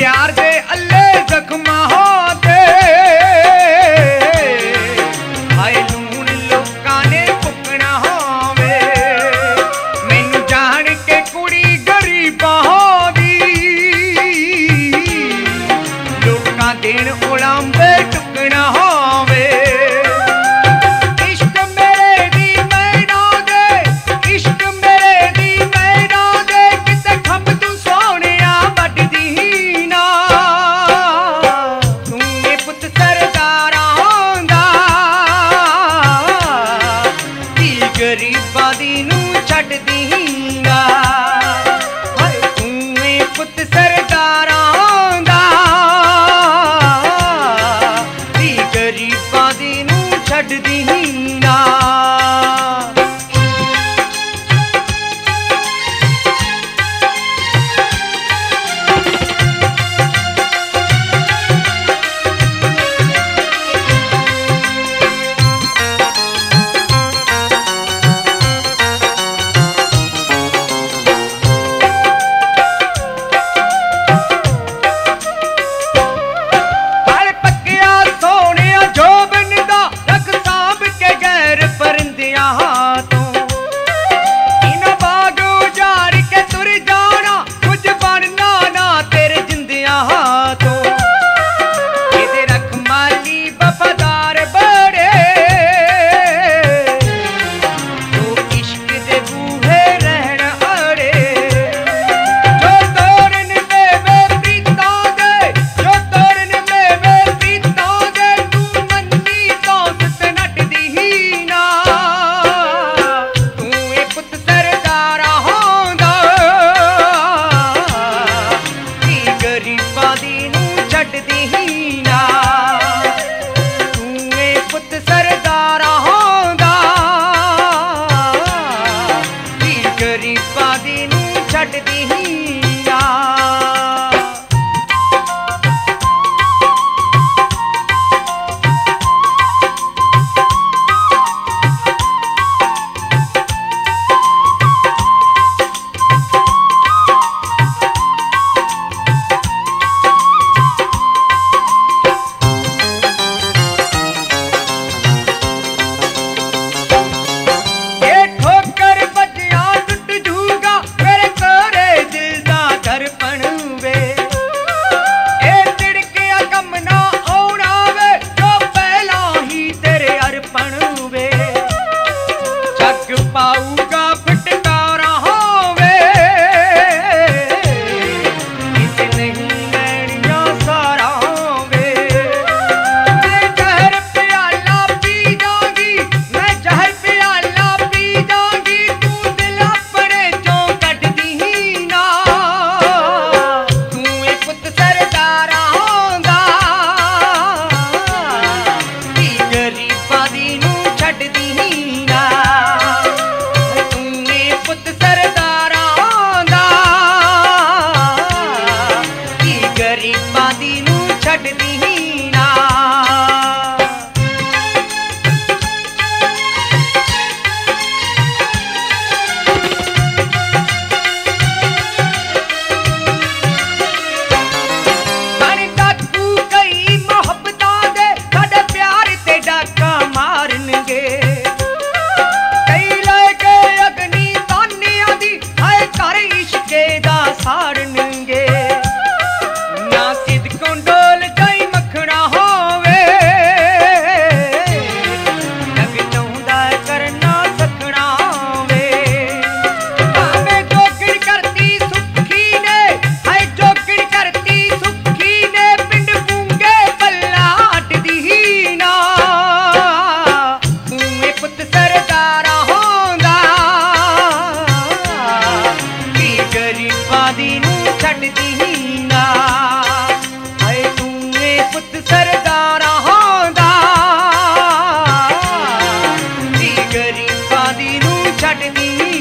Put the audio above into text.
प्यार दे अल्ले जख्मा होते हाय लून लोकां ने फुकना होवे मैनू जान के कुड़ी गरीबां दी लोकां देन उलांबे टुकना होवे गरीबां दी नू छड्ड दींगा हाय तूं पुत सरदारां दा धी गरीबां दी नू छड्ड दींगा गरीबां दी नू छड्ड दींगा पाऊगा फटकारा होवे इसे नहीं लैनिया सारा होवे मैं जहर प्याला पी जाऊंगी मैं जहर प्याला पी जाऊंगी तू दिल अपने चों कट दी ना तू पुत सरदारा होगा गरीबां दी नू छड्ड दी गरीबां दी नू छड्ड दीना पर डाकू कई मोहब्बतां दे साडे प्यार ते डाका मारनगे कई लेके अग्नि तानियां दी हाय कर इश्के दा साड़नगे डोल गई मखना होवे लग चाहुंदा करना सखना वे भावे जोगड़ करती सुखी ने हाय जोगड़ करती सुखी ने पिंड पूंगे पल्ला अट दी ना तू पुत सरदारा होंदा की गरीबां दी नू छड्ड दीना पुत सरदारा होंदा धी गरीबां दी नू छड्ड दी